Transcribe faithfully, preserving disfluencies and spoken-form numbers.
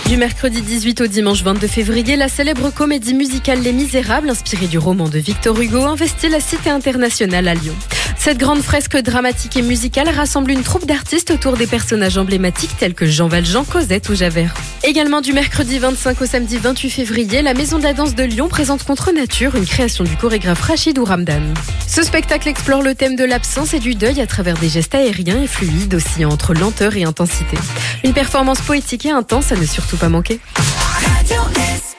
Du mercredi dix-huit au dimanche vingt-deux février, la célèbre comédie musicale Les Misérables, inspirée du roman de Victor Hugo, investit la Cité internationale à Lyon. Cette grande fresque dramatique et musicale rassemble une troupe d'artistes autour des personnages emblématiques tels que Jean Valjean, Cosette ou Javert. Également du mercredi vingt-cinq au samedi vingt-huit février, la Maison de la Danse de Lyon présente Contre Nature, une création du chorégraphe Rachid Ouramdan. Ce spectacle explore le thème de l'absence et du deuil à travers des gestes aériens et fluides oscillant entre lenteur et intensité. Une performance poétique et intense à ne surtout pas manquer.